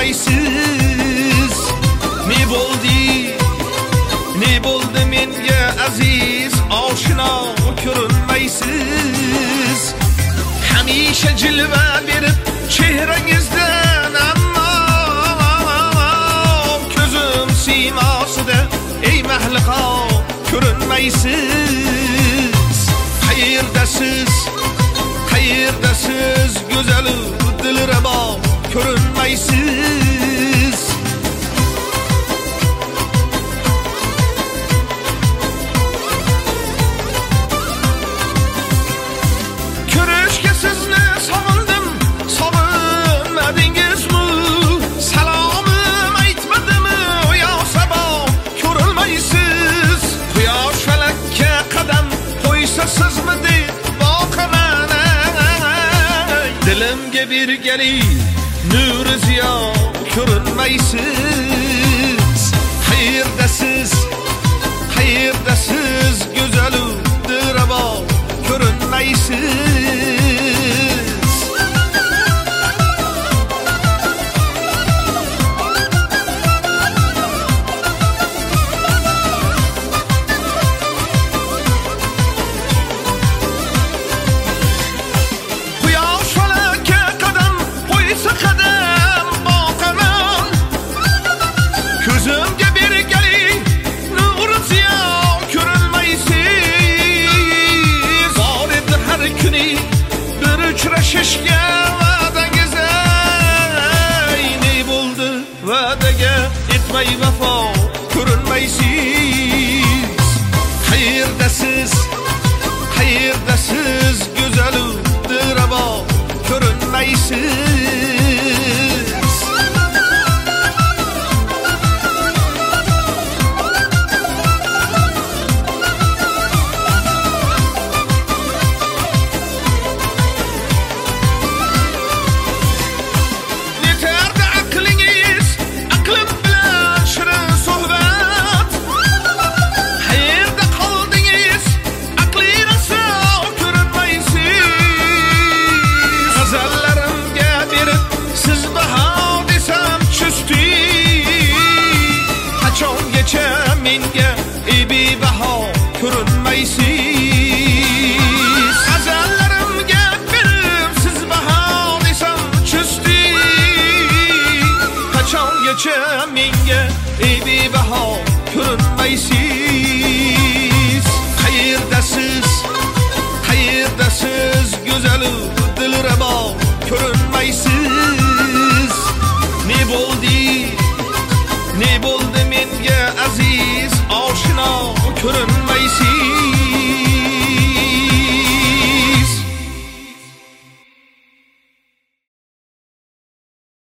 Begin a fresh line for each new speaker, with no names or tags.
ko'rinmaysiz. Ne bo'ldi menga aziz, oshno ko'rinmaysiz. Hamisha jilva berib chehrangizdan, ammo ko'zim siymosida ey mahliqo ko'rinmaysiz. Qayerdasiz go'zal dilrabo ko'rinmaysiz. Ko'rishga sizni sog'indim, sog'inmadingizmi? Salomim aytmadimmi? Yo sabo ko'rinmaysiz. Quyosh falakka qadam qo'ysa sizmi deb boqaman. Dilimga bergalik nuri ziyo ko'rinmaysiz. Qayerdasiz go'zal dilrabo ko'rinmaysiz. Quyosh falakka qadam qo'ysa qadam boqaman. Ko'zimga bergalik nur ziyo ko'rinmaysiz. Bor edi har kuni bir uchrashishga va'dangiz. Ne bo'ldi va'daga etmay vafo ko'rinmaysiz. Qayerdasiz go'zal dilrabo ko'rinmaysiz. Yeterdi aqlingiz, aqlim bilan shirin suhbat. Qayerda qoldingiz, aqli raso ko'rinmaysiz. G'azallarimga berib siz baho desam chusti. Qachongacha menga bebaho ko'rinmaysiz. G'azallarimga berib siz baho desam chusti. Qachongacha menga bebaho ko'rinmaysiz. Qayerdasiz go'zal dilrabo ko'rinmaysiz. Ne bo'ldi menga aziz,